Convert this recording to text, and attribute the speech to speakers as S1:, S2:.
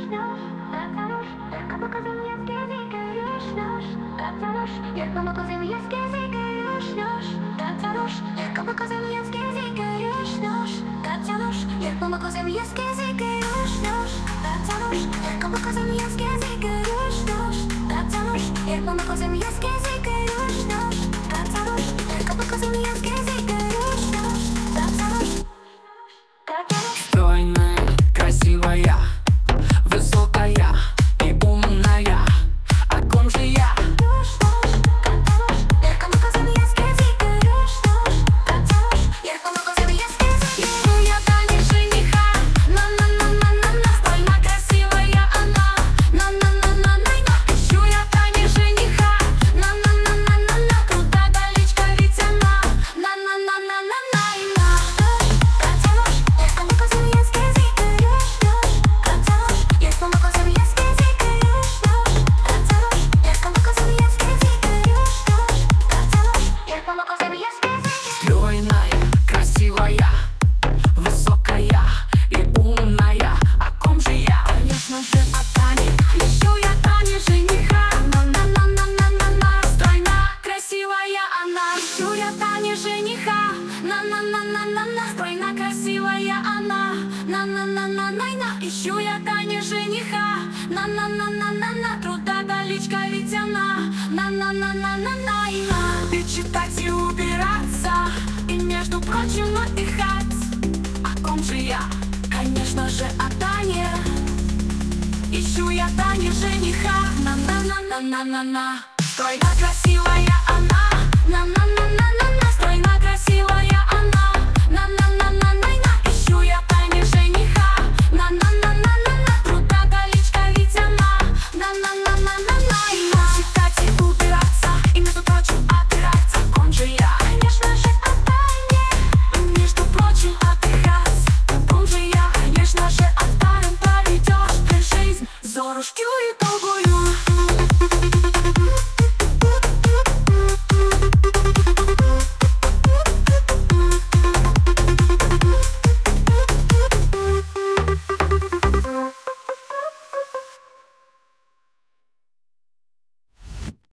S1: Jak pokazują jaskiewika już nasz Tatarosz, jak pokazują jaskiewika już nasz Tatarosz, jak pokazują jaskiewika już nasz Tatarosz, jak pokazują jaskiewika już nasz Tatarosz, jak pokazują jaskiewika już nasz Tatarosz, jak pokazują jaskiewika już nasz Tatarosz, jak pokazują jaskiewika już nasz Tatarosz.
S2: Стройная, красивая, высокая и умная. О ком же я? Ищу я Тане жениха. На-на-на-на-на-на. Стройная, красивая она. На-на-на-на-на-на. Ищу я Тане жениха. На-на-на-на-на-на. Крутая личка ведь она. На-на-на-на-на-на. Стройная, красивая, высокая и умная. О ком же я? Конечно же о Тане. Ищу я Тане жениха. На-на-на-на-на-на-на. Стройная, красивая она. Ищу я Тане жениха. На-на-на-на-на-на. Стройная, красивая она. На-на-на-на-на-на. Ищу я Тане жениха. На-на-на-на-на-на. Крутая личка ведь она. На-на-на-на-на-на. И читать и убираться, и между прочим отдыхать. О ком же я? Конечно же о Тане. Ищу я Тане жениха. На-на-на-на-на-на-на. Стройная, красивая она. На-на-на-на-на-на. Стройная, красивая она. На-на-на-на-на-на. Ищу я Тане жениха. На-на-на-на-на-на. Крутая личка ведь она. На-на-на-на-на-на. Читать и убираться, и между прочим отдыхать. О ком же я?
S1: Конечно же о Тане.
S2: И между прочим отдыхать. О ком же я? Конечно же от Таны проведешь ты жизнь зорушкю и долгую.